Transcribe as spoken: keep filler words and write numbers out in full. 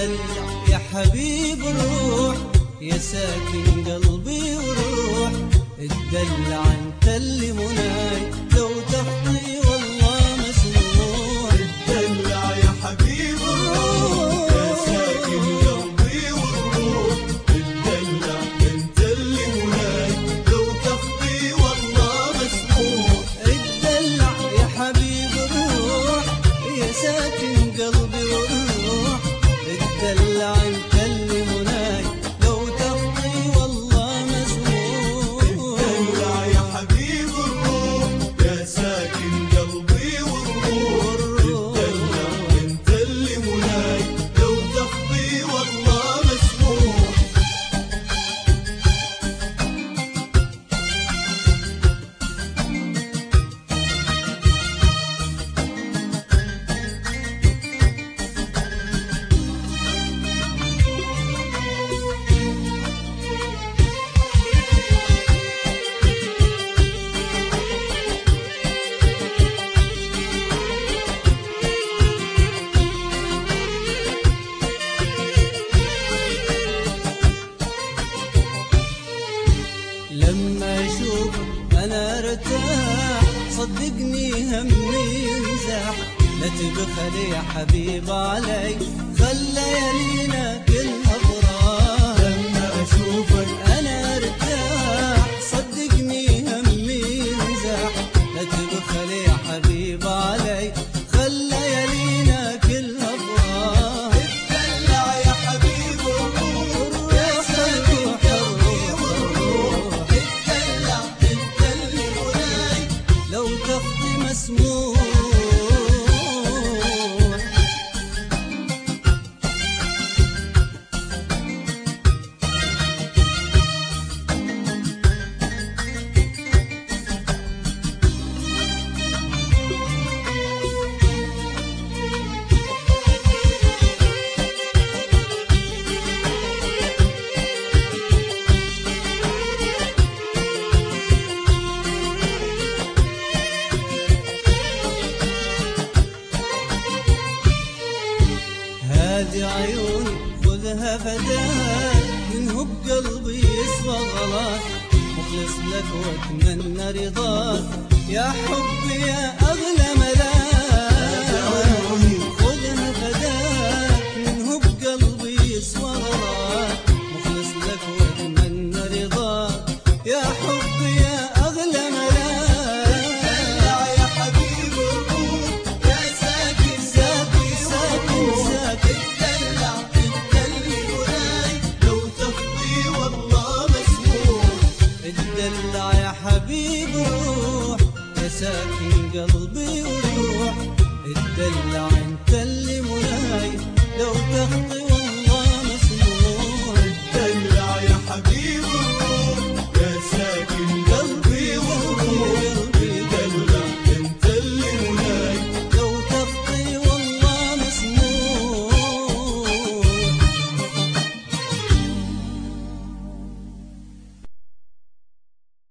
اتدلع يا حبيب الروح يا ساكن قلبي وروح، اتدلع انت اللي مناي لو تخطي والله مسموح. اتدلع يا حبيب الروح يا ساكن قلبي وروح، اتدلع انت اللي مناي لو تخطي والله مسموح. اتدلع يا حبيب الروح يا ساكن قلبي وروح، اتدلع انت اللي مناي لو تخطي والله مسموح. اتدلع يا حبيب الروح يا ساكن قلبي وروح، اتدلع انت اللي مناي لو تخطي والله مسموح. لما اشوفك انا ارتاح، صدقني همي ينزاح، لا تبخل يا حبيب علي خلى ليالينا كلها افراح. لما اشوفك انا ارتاح صدقني همي ينزاح، لا تبخل يا حبيب علي خلى ليالينا كلها افراح. اتدلع يا حبيب الروح يا ساكن قلبي وروح، اتدلع انت اللي مناي لو تخطي مسموح. هذه عيوني خذها فداك، منه بقلبي يسوى غلاك، مخلص لك واتمنى رضاك يا حبي يا اغلى ملاك.